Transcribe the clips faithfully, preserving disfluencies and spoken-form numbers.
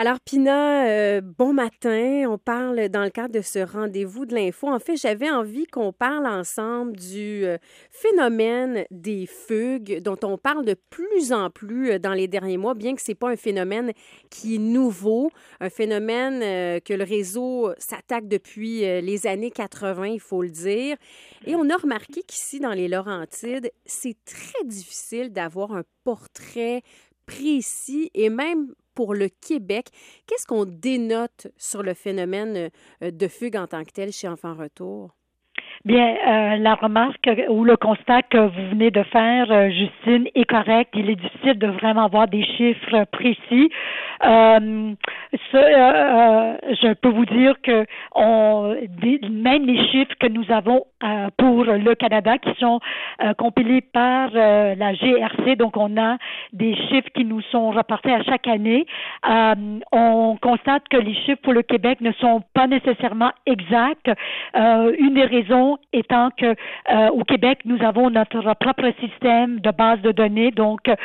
Alors, Pina, euh, bon matin. On parle dans le cadre de ce rendez-vous de l'info. En fait, j'avais envie qu'on parle ensemble du euh, phénomène des fugues dont on parle de plus en plus euh, dans les derniers mois, bien que ce n'est pas un phénomène qui est nouveau, un phénomène euh, que le réseau s'attaque depuis euh, les années quatre-vingt, il faut le dire. Et on a remarqué qu'ici, dans les Laurentides, c'est très difficile d'avoir un portrait précis et même pour le Québec. Qu'est-ce qu'on dénote sur le phénomène euh, de fugue en tant que tel chez Enfants Retour? Bien, euh, la remarque ou le constat que vous venez de faire, euh, Justine, est correct. Il est difficile de vraiment avoir des chiffres précis. Euh, ce, euh, je peux vous dire que on, des, même les chiffres que nous avons euh, pour le Canada, qui sont euh, compilés par euh, la G R C, donc on a des chiffres qui nous sont rapportés à chaque année. Euh, on constate que les chiffres pour le Québec ne sont pas nécessairement exacts. Euh, une des raisons étant que euh, au Québec, nous avons notre propre système de base de données. Donc, euh,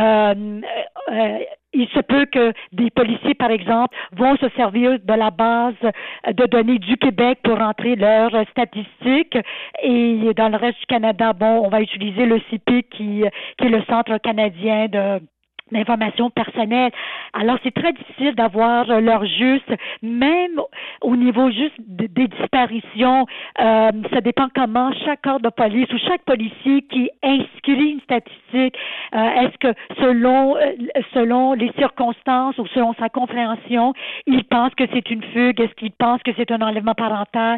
euh, il se peut que des policiers, par exemple, vont se servir de la base de données du Québec pour rentrer leurs statistiques. Et dans le reste du Canada, bon, on va utiliser le C P I C qui, qui est le Centre canadien de l'information personnelle. Alors, c'est très difficile d'avoir leur juste, même au niveau juste des disparitions. Euh, ça dépend comment chaque corps de police ou chaque policier qui inscrit une statistique, euh, est-ce que selon euh, selon les circonstances ou selon sa compréhension, il pense que c'est une fugue, est-ce qu'il pense que c'est un enlèvement parental,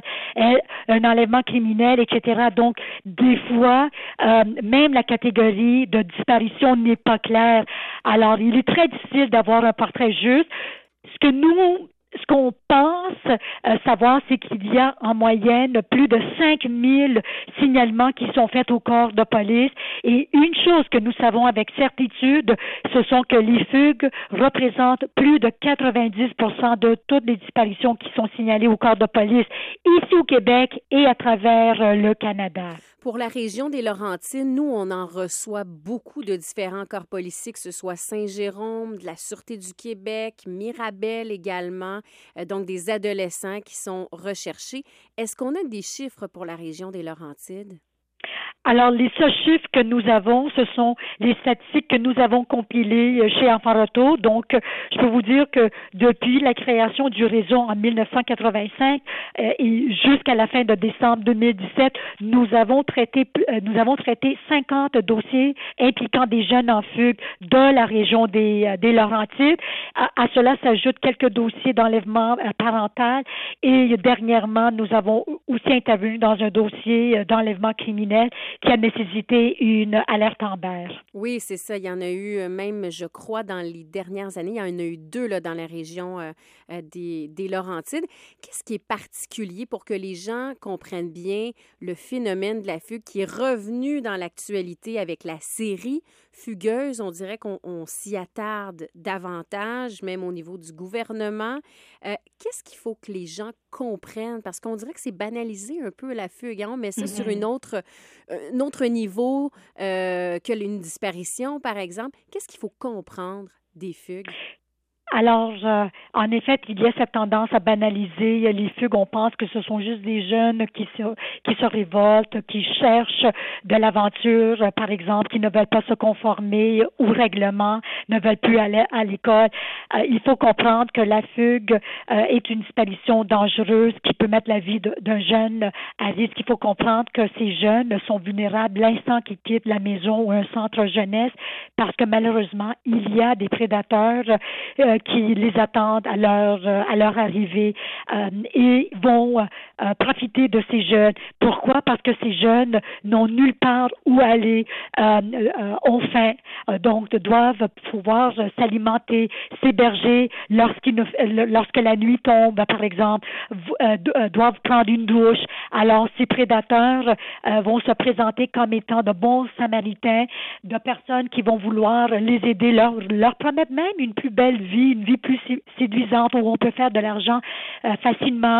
un enlèvement criminel, et cetera. Donc, des fois, euh, même la catégorie de disparition n'est pas claire. Alors, il est très difficile d'avoir un portrait juste. Ce que nous, ce qu'on pense euh, savoir, c'est qu'il y a en moyenne plus de cinq mille signalements qui sont faits au corps de police. Et une chose que nous savons avec certitude, ce sont que les fugues représentent plus de quatre-vingt-dix pour cent de toutes les disparitions qui sont signalées au corps de police, ici au Québec et à travers euh, le Canada. Pour la région des Laurentides, nous, on en reçoit beaucoup de différents corps policiers, que ce soit Saint-Jérôme, de la Sûreté du Québec, Mirabel également, euh, donc des adolescents qui sont recherchés. Est-ce qu'on a des chiffres pour la région des Laurentides? Alors, les seuls chiffres que nous avons, ce sont les statistiques que nous avons compilées chez Enfants Retour. Donc, je peux vous dire que depuis la création du réseau en dix-neuf cent quatre-vingt-cinq euh, et jusqu'à la fin de décembre deux mille dix-sept, nous avons traité euh, nous avons traité cinquante dossiers impliquant des jeunes en fugue de la région des, euh, des Laurentides. À, à cela s'ajoutent quelques dossiers d'enlèvement euh, parental et dernièrement, nous avons aussi intervenu dans un dossier euh, d'enlèvement criminel qui a nécessité une alerte Amber. Oui, c'est ça. Il y en a eu même, je crois, dans les dernières années, il y en a eu deux là, dans la région euh, des, des Laurentides. Qu'est-ce qui est particulier pour que les gens comprennent bien le phénomène de la fugue qui est revenu dans l'actualité avec la série Fugueuse? On dirait qu'on on s'y attarde davantage, même au niveau du gouvernement. Euh, qu'est-ce qu'il faut que les gens comprennent? Parce qu'on dirait que c'est banalisé un peu la fugue. Hein? On met ça mm-hmm. sur une autre... un autre niveau euh, que une disparition, par exemple. Qu'est-ce qu'il faut comprendre des fugues? Alors, euh, en effet, il y a cette tendance à banaliser les fugues. On pense que ce sont juste des jeunes qui se, qui se révoltent, qui cherchent de l'aventure, par exemple, qui ne veulent pas se conformer au règlement, ne veulent plus aller à l'école. Euh, il faut comprendre que la fugue euh, est une disparition dangereuse qui peut mettre la vie de, d'un jeune à risque. Il faut comprendre que ces jeunes sont vulnérables l'instant qu'ils quittent la maison ou un centre jeunesse parce que malheureusement, il y a des prédateurs euh, qui les attendent à leur à leur arrivée euh, et vont euh, profiter de ces jeunes. Pourquoi? Parce que ces jeunes n'ont nulle part où aller, euh, euh, ont faim, euh, donc doivent pouvoir s'alimenter, s'héberger lorsqu'ils ne, lorsque la nuit tombe, par exemple, euh, doivent prendre une douche. Alors, ces prédateurs euh, vont se présenter comme étant de bons samaritains, de personnes qui vont vouloir les aider, leur, leur promettre même une plus belle vie, une vie plus séduisante où on peut faire de l'argent euh, facilement.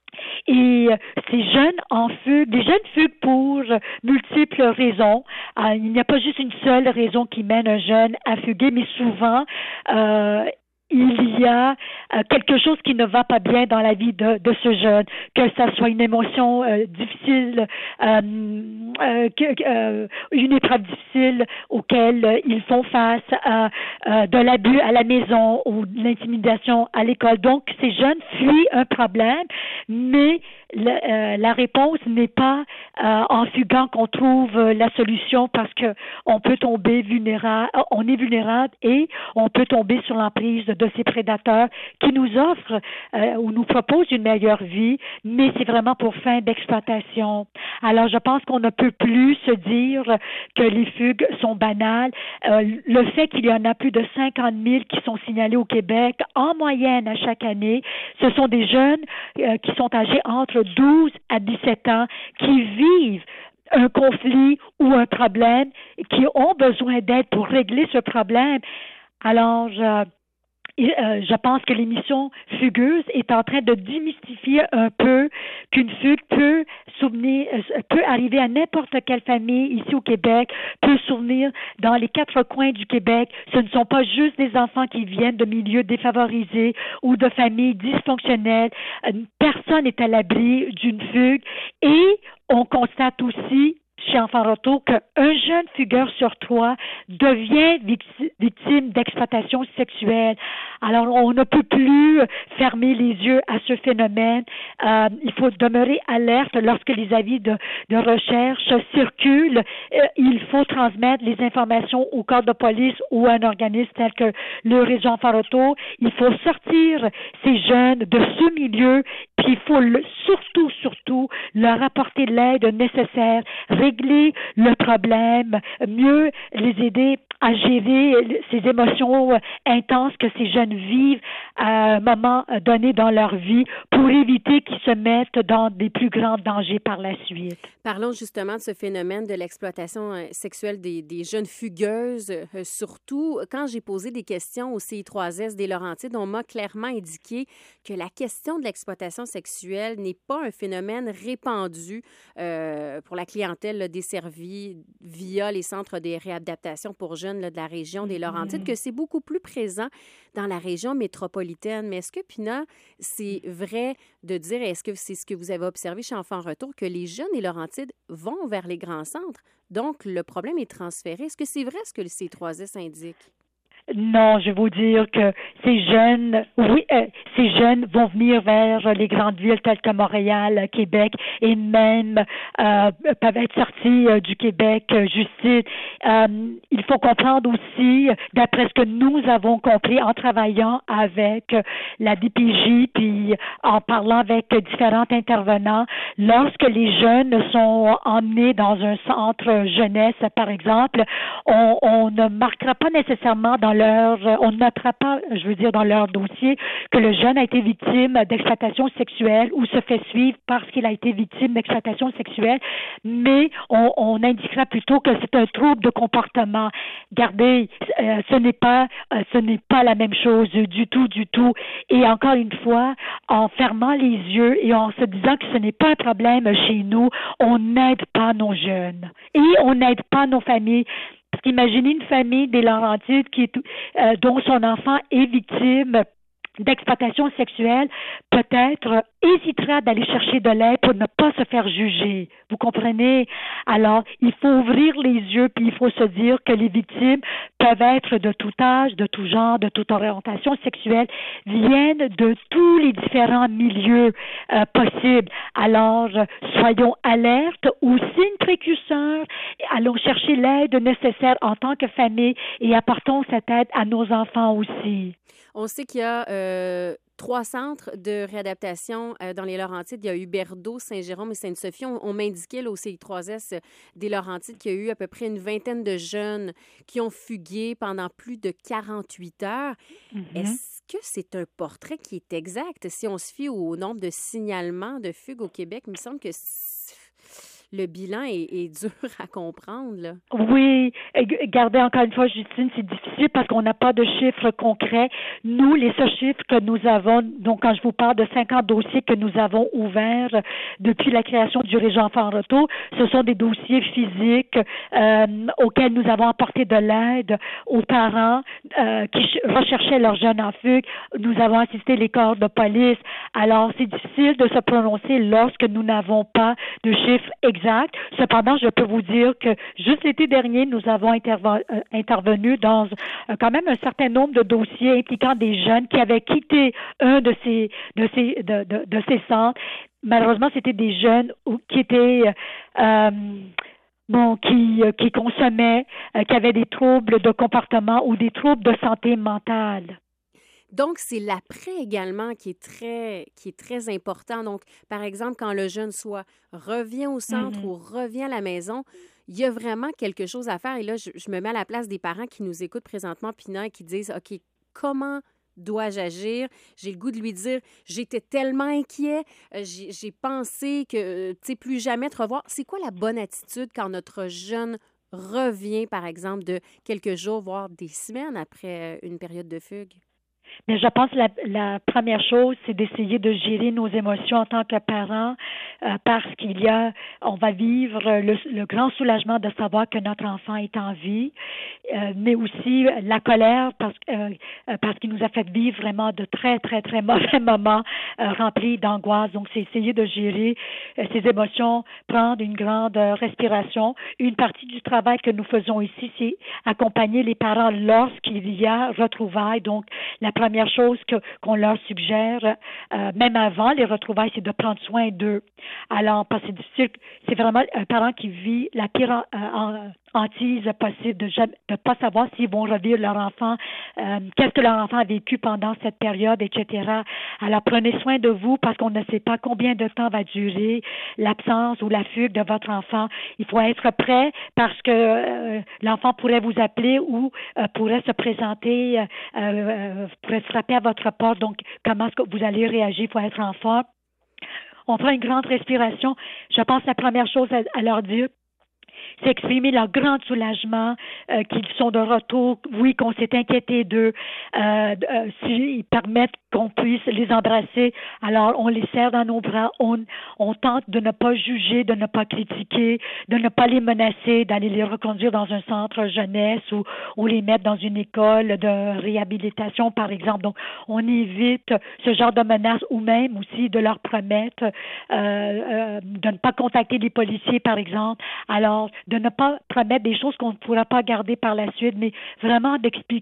Et euh, ces jeunes en fugue, des jeunes fuguent pour euh, multiples raisons. Euh, il n'y a pas juste une seule raison qui mène un jeune à fuguer, mais souvent, euh, il y a euh, quelque chose qui ne va pas bien dans la vie de, de ce jeune, que ça soit une émotion euh, difficile, euh, euh, que, euh, une épreuve difficile auquel euh, ils font face, euh, euh, de l'abus à la maison ou de l'intimidation à l'école. Donc, ces jeunes fuient un problème, mais le, euh, la réponse n'est pas euh, en fuguant qu'on trouve euh, la solution, parce que on peut tomber vulnérable, on est vulnérable et on peut tomber sur l'emprise de ces prédateurs qui nous offrent euh, ou nous proposent une meilleure vie, mais c'est vraiment pour fin d'exploitation. Alors, je pense qu'on ne peut plus se dire que les fugues sont banales. Euh, le fait qu'il y en a plus de cinquante mille qui sont signalés au Québec en moyenne à chaque année, ce sont des jeunes euh, qui sont âgés entre douze à dix-sept ans qui vivent un conflit ou un problème, qui ont besoin d'aide pour régler ce problème. Alors, je, euh, je pense que l'émission Fugueuse est en train de démystifier un peu qu'une fugue peut souvenir, peut arriver à n'importe quelle famille ici au Québec, peut souvenir dans les quatre coins du Québec. Ce ne sont pas juste des enfants qui viennent de milieux défavorisés ou de familles dysfonctionnelles. Personne n'est à l'abri d'une fugue, et on constate aussi chez Enfants Retour qu'un jeune fugueur sur trois devient victime d'exploitation sexuelle. Alors, on ne peut plus fermer les yeux à ce phénomène. Euh, il faut demeurer alerte lorsque les avis de, de recherche circulent. Euh, il faut transmettre les informations au corps de police ou à un organisme tel que le Réseau Enfants Retour. Il faut sortir ces jeunes de ce milieu, puis il faut le, surtout, surtout leur apporter l'aide nécessaire, régler le problème, mieux les aider à gérer ces émotions intenses que ces jeunes vivent à un moment donné dans leur vie, pour éviter qu'ils se mettent dans des plus grands dangers par la suite. Parlons justement de ce phénomène de l'exploitation sexuelle des, des jeunes fugueuses. Euh, surtout, quand j'ai posé des questions au C I trois S des Laurentides, on m'a clairement indiqué que la question de l'exploitation sexuelle n'est pas un phénomène répandu euh, pour la clientèle là, desservie via les centres de réadaptation pour jeunes là, de la région des Laurentides, que c'est beaucoup plus présent dans la région métropolitaine. Mais est-ce que, Pina, c'est vrai de dire, est-ce que c'est ce que vous avez observé chez Enfants Retour, que les jeunes des Laurentides vont vers les grands centres, donc le problème est transféré? Est-ce que c'est vrai ce que le C I trois S indique? Non, je vais vous dire que ces jeunes, oui, euh, ces jeunes vont venir vers les grandes villes telles que Montréal, Québec, et même euh, peuvent être sortis euh, du Québec, euh, Justine. Euh, il faut comprendre aussi, d'après ce que nous avons compris en travaillant avec la D P J, puis en parlant avec différents intervenants, lorsque les jeunes sont emmenés dans un centre jeunesse, par exemple, on, on ne marquera pas nécessairement dans leur, on ne notera pas, je veux dire, dans leur dossier que le jeune a été victime d'exploitation sexuelle ou se fait suivre parce qu'il a été victime d'exploitation sexuelle, mais on, on indiquera plutôt que c'est un trouble de comportement. Regardez, euh, ce n'est pas, euh, ce n'est pas la même chose du tout, du tout. Et encore une fois, en fermant les yeux et en se disant que ce n'est pas un problème chez nous, on n'aide pas nos jeunes et on n'aide pas nos familles. Parce qu'imaginez une famille des Laurentides qui est, euh, dont son enfant est victime d'exploitation sexuelle, peut-être hésitera d'aller chercher de l'aide pour ne pas se faire juger. Vous comprenez? Alors, il faut ouvrir les yeux, puis il faut se dire que les victimes peuvent être de tout âge, de tout genre, de toute orientation sexuelle, viennent de tous les différents milieux euh, possibles. Alors, soyons alertes, ou signes précurseurs, allons chercher l'aide nécessaire en tant que famille et apportons cette aide à nos enfants aussi. On sait qu'il y a euh, trois centres de réadaptation euh, dans les Laurentides. Il y a eu Berdo, Saint-Jérôme et Sainte-Sophie. On, on m'indiquait là, au C I trois S des Laurentides qu'il y a eu à peu près une vingtaine de jeunes qui ont fugué pendant plus de quarante-huit heures. Mm-hmm. Est-ce que c'est un portrait qui est exact? Si on se fie au nombre de signalements de fugues au Québec, il me semble que le bilan est, est dur à comprendre, là. Oui, gardez encore une fois, Justine, c'est difficile parce qu'on n'a pas de chiffres concrets. Nous, les seuls chiffres que nous avons, donc quand je vous parle de cinquante dossiers que nous avons ouverts depuis la création du Réseau Enfants en Retour, ce sont des dossiers physiques euh, auxquels nous avons apporté de l'aide aux parents euh, qui recherchaient leurs jeunes en fugue. Nous avons assisté les corps de police. Alors, c'est difficile de se prononcer lorsque nous n'avons pas de chiffres exacts. Cependant, je peux vous dire que juste l'été dernier, nous avons interve- euh, intervenu dans euh, quand même un certain nombre de dossiers impliquant des jeunes qui avaient quitté un de ces de ces de, de, de ces centres. Malheureusement, c'était des jeunes qui étaient euh, bon, qui euh, qui consommaient, euh, qui avaient des troubles de comportement ou des troubles de santé mentale. Donc, c'est l'après également qui est très qui est très important. Donc, par exemple, quand le jeune soit revient au centre mm-hmm. ou revient à la maison, il y a vraiment quelque chose à faire. Et là, je, je me mets à la place des parents qui nous écoutent présentement, Pina, et qui disent, OK, comment dois-je agir? J'ai le goût de lui dire, j'étais tellement inquiet, j'ai, j'ai pensé que, tu sais, plus jamais te revoir. C'est quoi la bonne attitude quand notre jeune revient, par exemple, de quelques jours, voire des semaines après une période de fugue? Mais je pense que la, la première chose, c'est d'essayer de gérer nos émotions en tant que parents, euh, parce qu'il y a, on va vivre le, le grand soulagement de savoir que notre enfant est en vie, euh, mais aussi la colère parce, euh, parce qu'il nous a fait vivre vraiment de très, très, très mauvais moments euh, remplis d'angoisse. Donc, c'est essayer de gérer euh, ces émotions, prendre une grande euh, respiration. Une partie du travail que nous faisons ici, c'est accompagner les parents lorsqu'il y a retrouvailles. Donc, la première chose que, qu'on leur suggère, euh, même avant les retrouvailles, c'est de prendre soin d'eux. Alors, parce que c'est difficile, c'est vraiment un parent qui vit la pire en, en, hantise possible de ne pas savoir s'ils vont revivre leur enfant, euh, qu'est-ce que leur enfant a vécu pendant cette période, et cetera. Alors, prenez soin de vous parce qu'on ne sait pas combien de temps va durer l'absence ou la fugue de votre enfant. Il faut être prêt parce que euh, l'enfant pourrait vous appeler ou euh, pourrait se présenter, euh, euh, pourrait frapper à votre porte. Donc, comment est-ce que vous allez réagir? Il faut être en forme. On prend une grande respiration. Je pense que la première chose à, à leur dire, c'est exprimer leur grand soulagement euh, qu'ils sont de retour, oui, qu'on s'est inquiété d'eux, euh, euh, s'ils permettent qu'on puisse les embrasser, alors on les serre dans nos bras, on, on tente de ne pas juger, de ne pas critiquer, de ne pas les menacer, d'aller les reconduire dans un centre jeunesse ou, ou les mettre dans une école de réhabilitation, par exemple. Donc, on évite ce genre de menaces ou même aussi de leur promettre euh, euh, de ne pas contacter les policiers, par exemple. Alors, de ne pas promettre des choses qu'on ne pourra pas garder par la suite, mais vraiment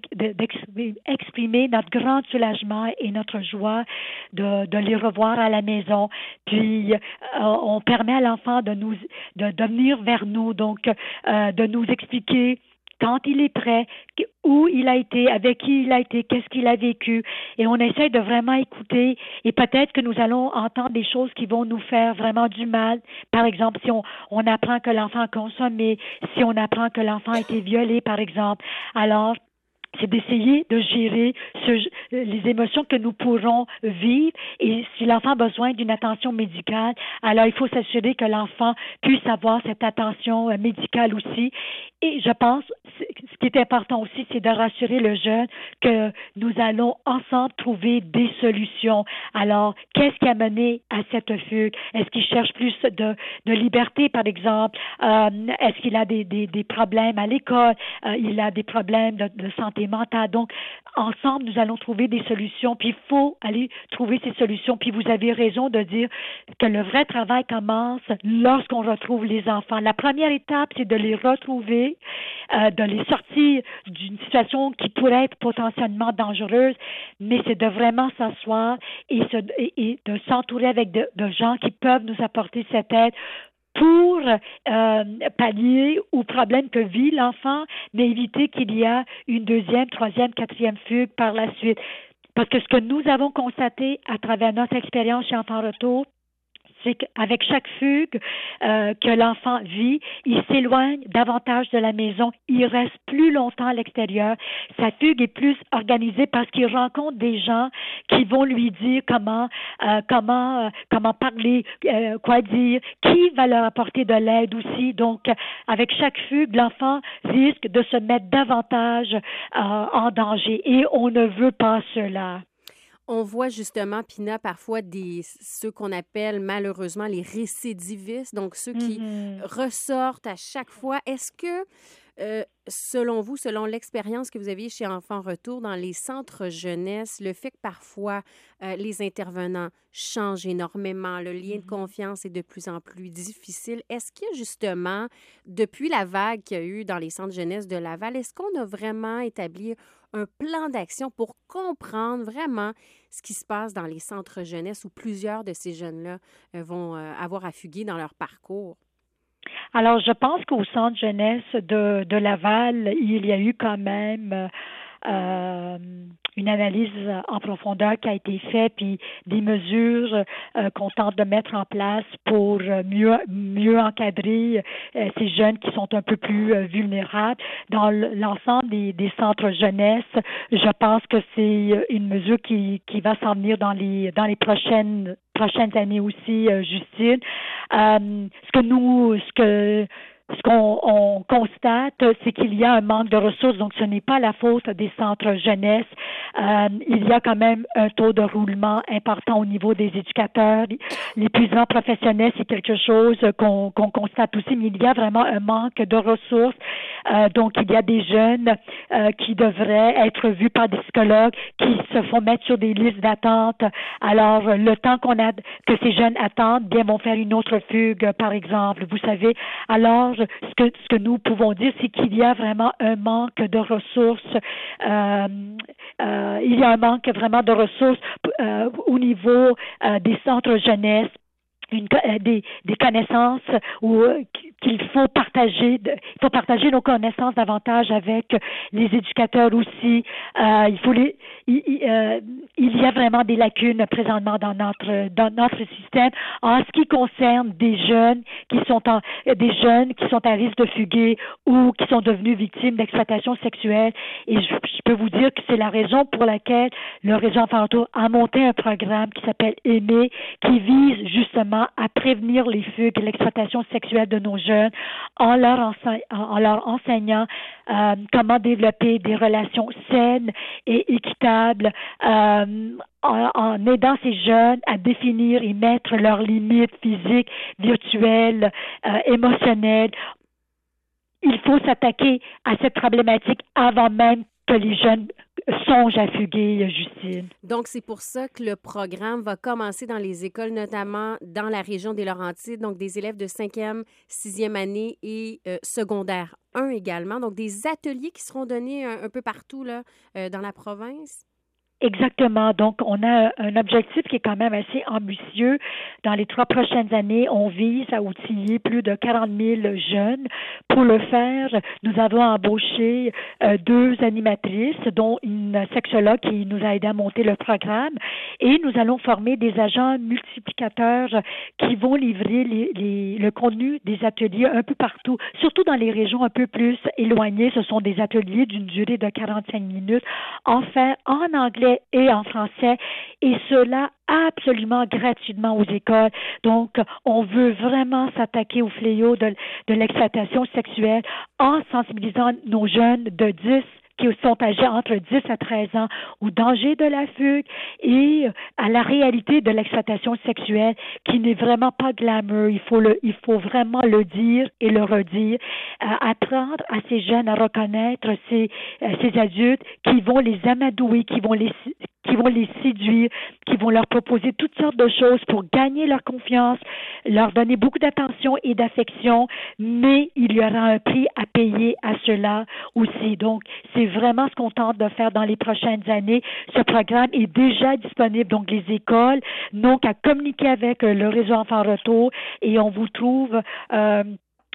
d'exprimer notre grand soulagement et notre joie de, de les revoir à la maison. Puis, euh, on permet à l'enfant de nous, de, de venir vers nous, donc euh, de nous expliquer quand il est prêt, où il a été, avec qui il a été, qu'est-ce qu'il a vécu. Et on essaie de vraiment écouter et peut-être que nous allons entendre des choses qui vont nous faire vraiment du mal. Par exemple, si on, on apprend que l'enfant a consommé, si on apprend que l'enfant a été violé, par exemple. Alors, c'est d'essayer de gérer ce, les émotions que nous pourrons vivre et si l'enfant a besoin d'une attention médicale, alors il faut s'assurer que l'enfant puisse avoir cette attention médicale aussi. Et je pense, ce qui est important aussi, c'est de rassurer le jeune que nous allons ensemble trouver des solutions. Alors, qu'est-ce qui a mené à cette fugue? Est-ce qu'il cherche plus de, de liberté, par exemple? Euh, est-ce qu'il a des, des, des problèmes à l'école? Euh, il a des problèmes de, de santé mentale. Donc, ensemble, nous allons trouver des solutions. Puis, il faut aller trouver ces solutions. Puis, vous avez raison de dire que le vrai travail commence lorsqu'on retrouve les enfants. La première étape, c'est de les retrouver, euh, de les sortir d'une situation qui pourrait être potentiellement dangereuse, mais c'est de vraiment s'asseoir et, se, et, et de s'entourer avec de, de gens qui peuvent nous apporter cette aide pour euh, pallier aux problèmes que vit l'enfant, mais éviter qu'il y ait une deuxième, troisième, quatrième fugue par la suite. Parce que ce que nous avons constaté à travers notre expérience chez Enfants Retour, c'est qu'avec chaque fugue euh, que l'enfant vit, il s'éloigne davantage de la maison, il reste plus longtemps à l'extérieur. Sa fugue est plus organisée parce qu'il rencontre des gens qui vont lui dire comment euh, comment euh, comment parler, euh, quoi dire, qui va leur apporter de l'aide aussi. Donc, avec chaque fugue, l'enfant risque de se mettre davantage euh, en danger et on ne veut pas cela. On voit justement, Pina, parfois des ceux qu'on appelle malheureusement les récidivistes, donc ceux qui Mm-hmm. ressortent à chaque fois. Est-ce que, euh, selon vous, selon l'expérience que vous aviez chez Enfants Retour dans les centres jeunesse, le fait que parfois euh, les intervenants changent énormément, le lien de confiance est de plus en plus difficile, est-ce que justement, depuis la vague qu'il y a eu dans les centres jeunesse de Laval, est-ce qu'on a vraiment établi un plan d'action pour comprendre vraiment ce qui se passe dans les centres jeunesse où plusieurs de ces jeunes-là euh, vont euh, avoir à fuguer dans leur parcours? Alors, je pense qu'au centre jeunesse de, de Laval, il y a eu quand même euh, une analyse en profondeur qui a été faite, puis des mesures euh, qu'on tente de mettre en place pour mieux mieux encadrer euh, ces jeunes qui sont un peu plus euh, vulnérables. Dans l'ensemble des, des centres jeunesse, je pense que c'est une mesure qui, qui va s'en venir dans les dans les prochaines prochaines années aussi, euh, Justine. Euh, ce que nous, ce que Ce qu'on on constate, c'est qu'il y a un manque de ressources, donc ce n'est pas la faute des centres jeunesse. Euh, il y a quand même un taux de roulement important au niveau des éducateurs. L'épuisement professionnel, c'est quelque chose qu'on, qu'on constate aussi, mais il y a vraiment un manque de ressources. Euh, donc, il y a des jeunes euh, qui devraient être vus par des psychologues, qui se font mettre sur des listes d'attente. Alors, le temps qu'on a, que ces jeunes attendent, bien, vont faire une autre fugue, par exemple. Vous savez, alors, ce que, ce que nous pouvons dire, c'est qu'il y a vraiment un manque de ressources. Euh, euh, il y a un manque vraiment de ressources euh, au niveau euh, des centres jeunesse. Une, des, des connaissances ou qu'il faut partager, de, il faut partager nos connaissances davantage avec les éducateurs aussi. Euh, il faut les, il, euh, il y a vraiment des lacunes présentement dans notre dans notre système en ce qui concerne des jeunes qui sont en, des jeunes qui sont à risque de fuguer ou qui sont devenus victimes d'exploitation sexuelle. Et je, je peux vous dire que c'est la raison pour laquelle le Réseau Enfants Retour a monté un programme qui s'appelle Aimer, qui vise justement à prévenir les fugues et l'exploitation sexuelle de nos jeunes en leur, ense- en leur enseignant euh, comment développer des relations saines et équitables, euh, en, en aidant ces jeunes à définir et mettre leurs limites physiques, virtuelles, euh, émotionnelles. Il faut s'attaquer à cette problématique avant même que les jeunes songent à fuguer, Justine. Donc, c'est pour ça que le programme va commencer dans les écoles, notamment dans la région des Laurentides, donc des élèves de cinquième, sixième année et euh, secondaire un également. Donc, des ateliers qui seront donnés un, un peu partout là, euh, dans la province. Exactement. Donc, on a un objectif qui est quand même assez ambitieux. Dans les trois prochaines années, on vise à outiller plus de quarante mille jeunes. Pour le faire, nous avons embauché euh, deux animatrices, dont une sexologue qui nous a aidé à monter le programme. Et nous allons former des agents multiplicateurs qui vont livrer les, les, le contenu des ateliers un peu partout, surtout dans les régions un peu plus éloignées. Ce sont des ateliers d'une durée de quarante-cinq minutes, enfin en anglais et en français, et cela absolument gratuitement aux écoles. Donc, on veut vraiment s'attaquer au fléau de, de l'exploitation sexuelle en sensibilisant nos jeunes de dix qui sont âgés entre dix à treize ans au danger de la fugue et à la réalité de l'exploitation sexuelle qui n'est vraiment pas glamour. Il faut le, il faut vraiment le dire et le redire. Euh, apprendre à ces jeunes à reconnaître ces, euh, ces adultes qui vont les amadouer, qui vont les qui vont les séduire, qui vont leur proposer toutes sortes de choses pour gagner leur confiance, leur donner beaucoup d'attention et d'affection, mais il y aura un prix à payer à cela aussi. Donc, c'est vraiment ce qu'on tente de faire dans les prochaines années. Ce programme est déjà disponible, donc les écoles n'ont qu'à communiquer avec le Réseau Enfants Retour et on vous trouve... Euh,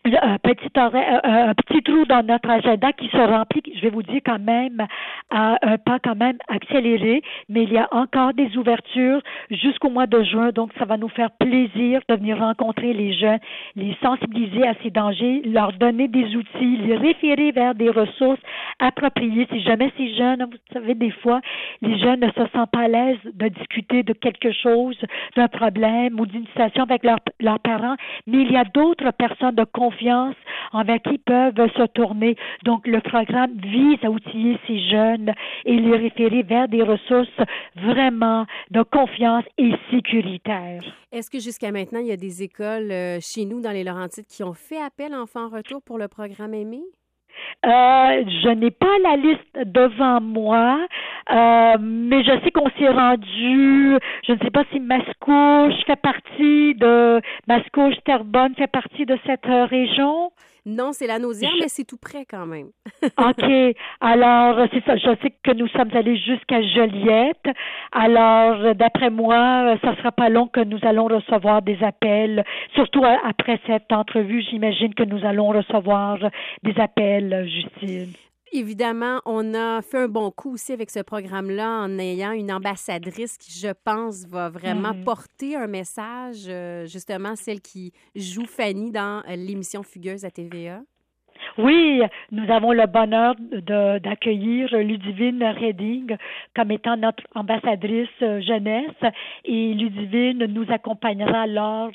un petit, horaire, un petit trou dans notre agenda qui se remplit, je vais vous dire quand même, à un pas quand même accéléré, mais il y a encore des ouvertures jusqu'au mois de juin, donc ça va nous faire plaisir de venir rencontrer les jeunes, les sensibiliser à ces dangers, leur donner des outils, les référer vers des ressources appropriées. Si jamais ces jeunes, vous savez, des fois, les jeunes ne se sentent pas à l'aise de discuter de quelque chose, d'un problème ou d'une situation avec leurs leurs parents, mais il y a d'autres personnes de confiance envers qui peuvent se tourner. Donc, le programme vise à outiller ces jeunes et les référer vers des ressources vraiment de confiance et sécuritaires. Est-ce que jusqu'à maintenant, il y a des écoles euh, chez nous dans les Laurentides qui ont fait appel Enfants en retour pour le programme Aimer? Euh, je n'ai pas la liste devant moi, euh, mais je sais qu'on s'est rendu, je ne sais pas si Mascouche fait partie de, Mascouche, Terrebonne fait partie de cette euh, région. Non, c'est la Naudière, je... mais c'est tout près quand même. OK. Alors, c'est ça. Je sais que nous sommes allés jusqu'à Joliette. Alors, d'après moi, ça sera pas long que nous allons recevoir des appels. Surtout après cette entrevue, j'imagine que nous allons recevoir des appels, Justine. Évidemment, on a fait un bon coup aussi avec ce programme-là en ayant une ambassadrice qui, je pense, va vraiment mmh. porter un message, euh, justement, celle qui joue Fanny dans l'émission Fugueuse à T V A. Oui, nous avons le bonheur de, d'accueillir Ludivine Redding comme étant notre ambassadrice jeunesse et Ludivine nous accompagnera lors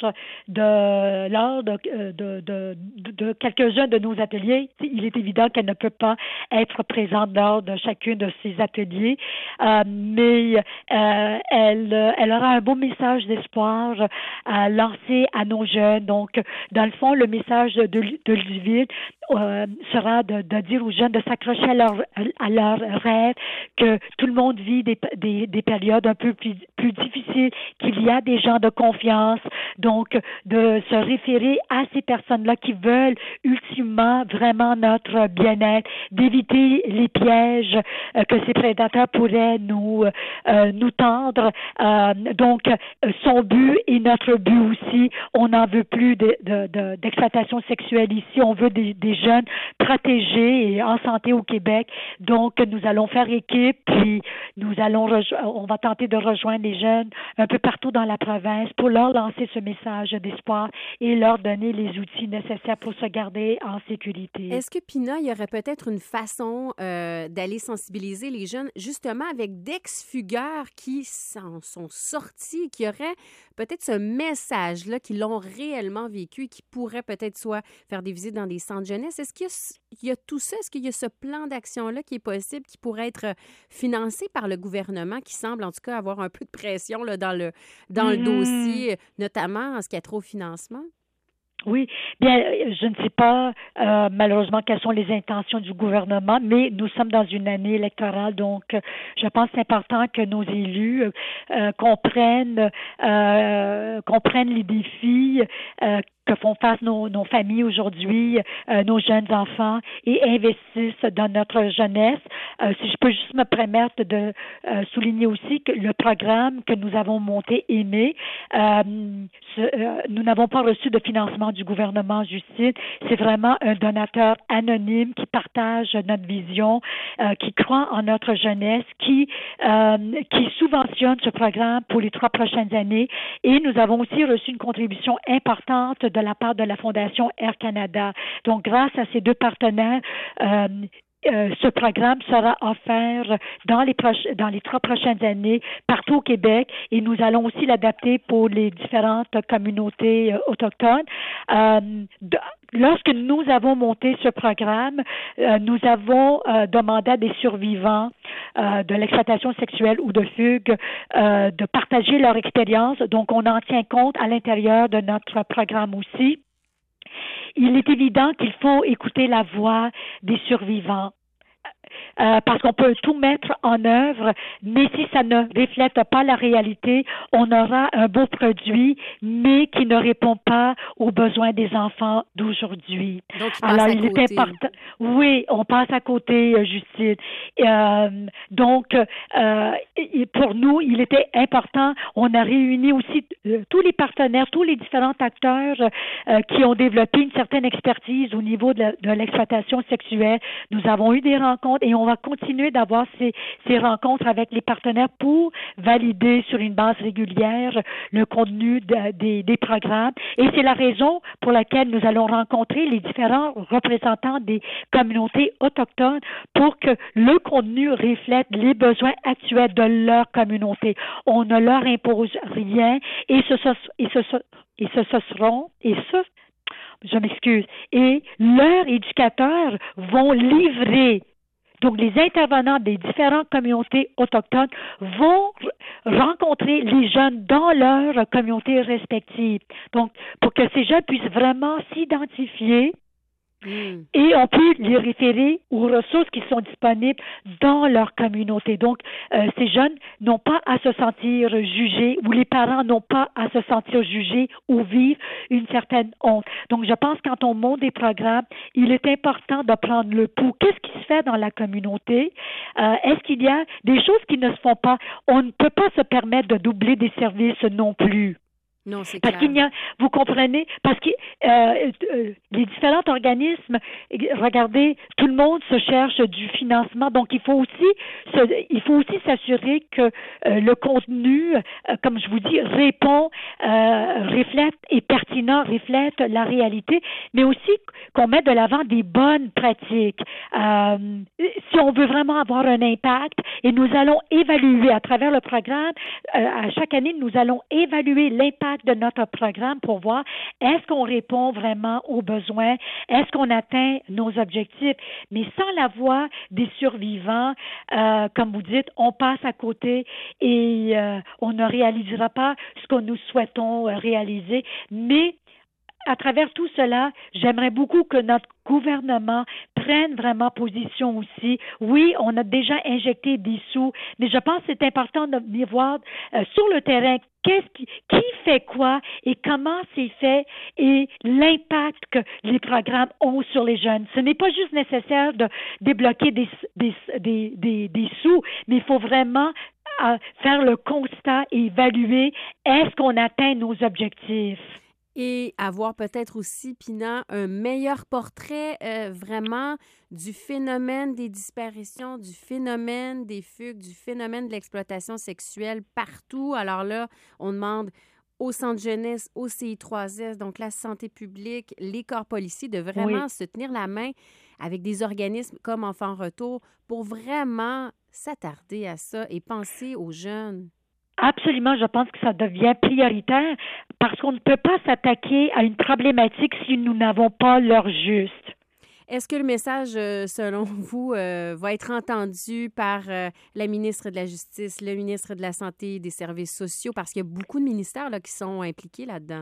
de lors de, de, de, de quelques-uns de nos ateliers. Il est évident qu'elle ne peut pas être présente lors de chacun de ces ateliers, euh, mais euh, elle, elle aura un beau message d'espoir à lancer à nos jeunes. Donc, dans le fond, le message de, de Ludivine Euh, sera de, de dire aux jeunes de s'accrocher à leurs à leur rêves, que tout le monde vit des, des, des périodes un peu plus, plus difficiles, qu'il y a des gens de confiance, donc de se référer à ces personnes-là qui veulent ultimement vraiment notre bien-être, d'éviter les pièges euh, que ces prédateurs pourraient nous euh, nous tendre. Euh, donc, son but et notre but aussi, on n'en veut plus de, de, de, d'exploitation sexuelle ici, on veut des, des jeunes protégés et en santé au Québec. Donc, nous allons faire équipe, puis nous allons rejo- on va tenter de rejoindre les jeunes un peu partout dans la province pour leur lancer ce message d'espoir et leur donner les outils nécessaires pour se garder en sécurité. Est-ce que, Pina, il y aurait peut-être une façon euh, d'aller sensibiliser les jeunes, justement avec d'ex-fugueurs qui s'en sont sortis, qui auraient peut-être ce message-là, qui l'ont réellement vécu et qui pourraient peut-être soit faire des visites dans des centres jeunesse? Est-ce qu'il y a, il y a tout ça? Est-ce qu'il y a ce plan d'action-là qui est possible, qui pourrait être financé par le gouvernement, qui semble en tout cas avoir un peu de pression là, dans, le, dans mm-hmm. le dossier, notamment en ce qui a trop au financement? Oui, bien, je ne sais pas euh, malheureusement quelles sont les intentions du gouvernement, mais nous sommes dans une année électorale, donc je pense que c'est important que nos élus euh, comprennent euh, comprennent les défis euh, que font face nos, nos familles aujourd'hui, euh, nos jeunes enfants, et investissent dans notre jeunesse. Euh, si je peux juste me permettre de euh, souligner aussi que le programme que nous avons monté, Aimer, euh, ce, euh, nous n'avons pas reçu de financement du gouvernement, Justine. C'est vraiment un donateur anonyme qui partage notre vision, euh, qui croit en notre jeunesse, qui, euh, qui subventionne ce programme pour les trois prochaines années. Et nous avons aussi reçu une contribution importante de la part de la Fondation Air Canada. Donc, grâce à ces deux partenaires, euh, Euh, ce programme sera offert dans les proches, dans les trois prochaines années partout au Québec et nous allons aussi l'adapter pour les différentes communautés euh, autochtones. Euh, de, lorsque nous avons monté ce programme, euh, nous avons euh, demandé à des survivants euh, de l'exploitation sexuelle ou de fugue euh, de partager leur expérience. Donc, on en tient compte à l'intérieur de notre programme aussi. Il est évident qu'il faut écouter la voix des survivants. euh, parce qu'on peut tout mettre en œuvre, mais si ça ne reflète pas la réalité, on aura un beau produit, mais qui ne répond pas aux besoins des enfants d'aujourd'hui. Donc, il Alors, passe à il côté. est important. Oui, on passe à côté, euh, Justine. Euh, donc, euh, pour nous, il était important. On a réuni aussi euh, tous les partenaires, tous les différents acteurs euh, qui ont développé une certaine expertise au niveau de, la, de l'exploitation sexuelle. Nous avons eu des rencontres et on va continuer d'avoir ces, ces rencontres avec les partenaires pour valider sur une base régulière le contenu de, des, des programmes. Et c'est la raison pour laquelle nous allons rencontrer les différents représentants des communautés autochtones pour que le contenu reflète les besoins actuels de leur communauté. On ne leur impose rien et ce, ce, et ce, et ce, ce seront, et ce, je m'excuse, et leurs éducateurs vont livrer. Donc, les intervenants des différentes communautés autochtones vont rencontrer les jeunes dans leurs communautés respectives. Donc, pour que ces jeunes puissent vraiment s'identifier Mm. et on peut les référer aux ressources qui sont disponibles dans leur communauté. Donc, euh, ces jeunes n'ont pas à se sentir jugés ou les parents n'ont pas à se sentir jugés ou vivre une certaine honte. Donc, je pense que quand on monte des programmes, il est important de prendre le pouls. Qu'est-ce qui se fait dans la communauté? Euh, est-ce qu'il y a des choses qui ne se font pas? On ne peut pas se permettre de doubler des services non plus. Non, c'est parce clair. qu'il y a, vous comprenez, parce que euh, euh, les différents organismes, regardez, tout le monde se cherche du financement, donc il faut aussi, se, il faut aussi s'assurer que euh, le contenu, euh, comme je vous dis, répond, euh, reflète et pertinent, reflète la réalité, mais aussi qu'on mette de l'avant des bonnes pratiques. Euh, si on veut vraiment avoir un impact, et nous allons évaluer à travers le programme, euh, à chaque année, nous allons évaluer l'impact de notre programme pour voir est-ce qu'on répond vraiment aux besoins, est-ce qu'on atteint nos objectifs, mais sans la voix des survivants, euh, comme vous dites, on passe à côté et euh, on ne réalisera pas ce que nous souhaitons réaliser, mais à travers tout cela, j'aimerais beaucoup que notre gouvernement prenne vraiment position aussi. Oui, on a déjà injecté des sous, mais je pense que c'est important de venir voir euh, sur le terrain qu'est-ce qui, qui fait quoi et comment c'est fait et l'impact que les programmes ont sur les jeunes. Ce n'est pas juste nécessaire de débloquer des, des, des, des, des sous, mais il faut vraiment euh, faire le constat et évaluer est-ce qu'on atteint nos objectifs. Et avoir peut-être aussi, Pina, un meilleur portrait euh, vraiment du phénomène des disparitions, du phénomène des fugues, du phénomène de l'exploitation sexuelle partout. Alors là, on demande au Centre jeunesse, au C I trois S, donc la santé publique, les corps policiers, de vraiment oui. se tenir la main avec des organismes comme Enfants Retour pour vraiment s'attarder à ça et penser aux jeunes. Absolument, je pense que ça devient prioritaire parce qu'on ne peut pas s'attaquer à une problématique si nous n'avons pas l'heure juste. Est-ce que le message, selon vous, euh, va être entendu par euh, la ministre de la Justice, le ministre de la Santé et des Services sociaux? Parce qu'il y a beaucoup de ministères là, qui sont impliqués là-dedans.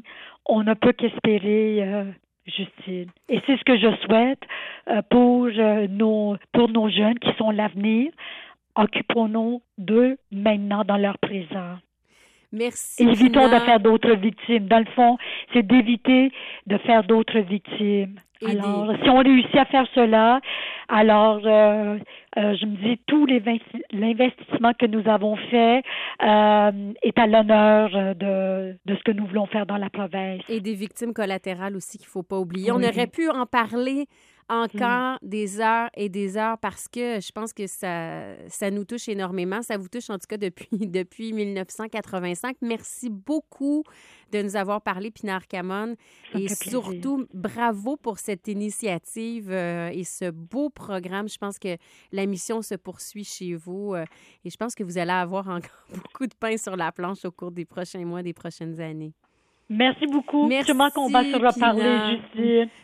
On ne peut qu'espérer, euh, Justine. Et c'est ce que je souhaite euh, pour, euh, nos, pour nos jeunes qui sont l'avenir. Occupons-nous d'eux maintenant dans leur présent. Merci. Évitons Pina. de faire d'autres victimes. Dans le fond, c'est d'éviter de faire d'autres victimes. Et alors, des... si on réussit à faire cela, alors euh, euh, je me dis tout l'investissement que nous avons fait euh, est à l'honneur de, de ce que nous voulons faire dans la province. Et des victimes collatérales aussi qu'il ne faut pas oublier. Oui. On aurait pu en parler encore mmh. des heures et des heures parce que je pense que ça, ça nous touche énormément. Ça vous touche en tout cas depuis, depuis dix-neuf cent quatre-vingt-cinq. Merci beaucoup de nous avoir parlé, Pina Arcamon. Et surtout, bravo pour cette initiative euh, et ce beau programme. Je pense que la mission se poursuit chez vous euh, et je pense que vous allez avoir encore beaucoup de pain sur la planche au cours des prochains mois, des prochaines années. Merci beaucoup. Merci, Sûrement qu'on va se reparler, Pina. Justine.